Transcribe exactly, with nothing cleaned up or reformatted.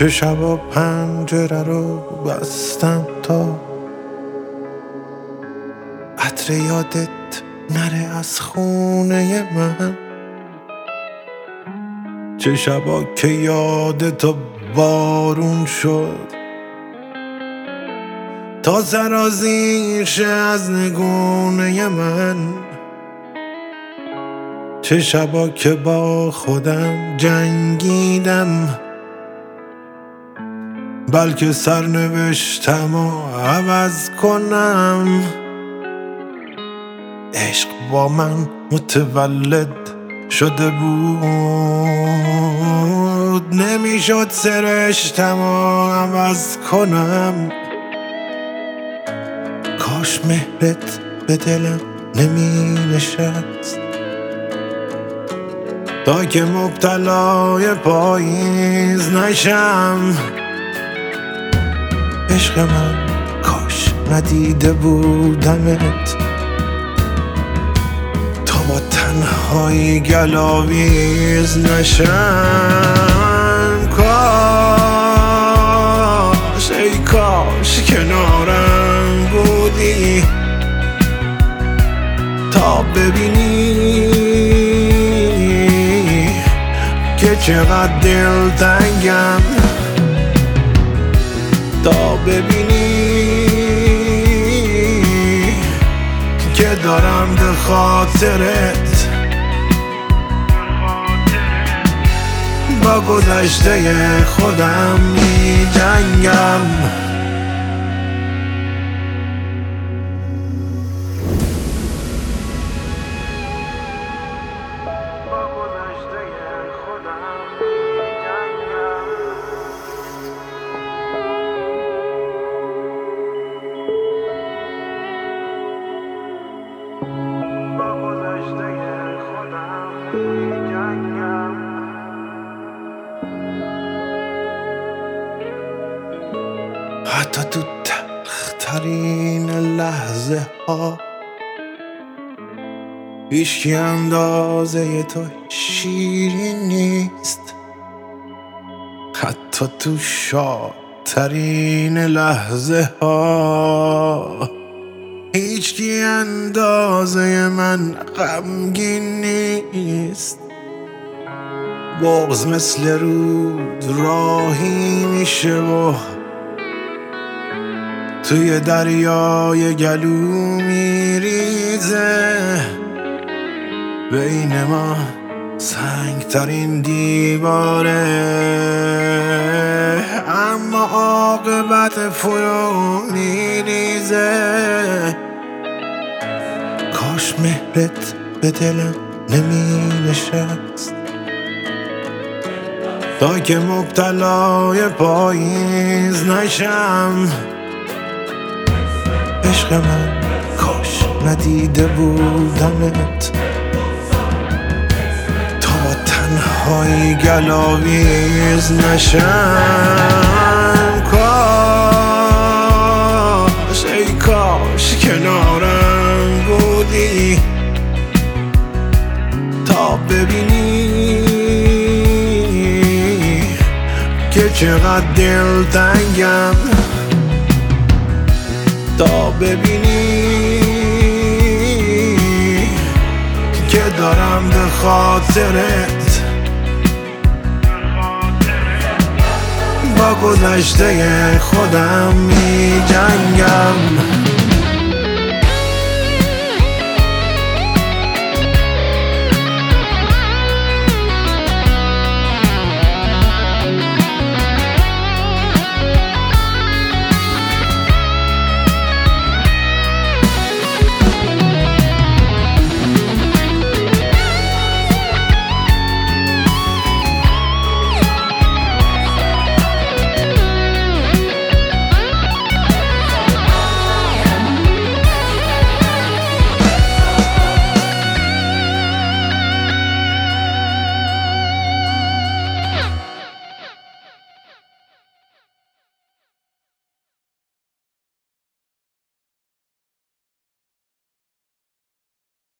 چه شبا پنجره رو بستم تا عطر یادت نره از خونه من، چه شبا که یادتو بارون شد تا سرازیر شه از نگونه من، چه شبا که با خودم جنگیدم بلکه سرنوشتم و عوض کنم. عشق با من متولد شده بود، نمیشد سرشتم و عوض کنم. کاش مهرت به دلم نمی نشست تا که مبتلای پاییز نشم. عشق من کاش ندیده بودمت تا با تنهایی گلاویز نشم. کاش ای کاش کنارم بودی تا ببینی که چقدر دلتنگم، تا ببینی که دارم به خاطرت با گذشته خودم می جنگم. حتی تو تلخترین لحظه ها هیچکی اندازه تو شیرین نیست، حتی تو شادترین لحظه ها هیچکی اندازه من غمگین نیست. بغض مثل رود راهی میشه و توی دریای گلو میریزه، بین ما سنگترین دیواره اما عاقبت فرو میریزه. کاش مهرت به دلم نمی نشست تا که مبتلای پاییز نشم. عشق من کاش ندیده بودمت تا با تنهایی گلاویز نشم. کاش ای کاش کنارم بودی تا ببینی که چقدر دلتنگم، تا ببینی که دارم به خاطرت با گذشته خودم می جنگم.